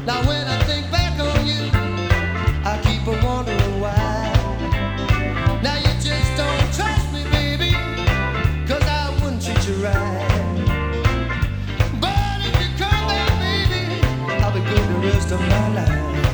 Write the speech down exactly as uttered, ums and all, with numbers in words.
Now when I think back on you, I keep on wondering why. Now you just don't trust me, baby, 'cause I wouldn't treat you right. But if you come back, baby, I'll be good the rest of my life.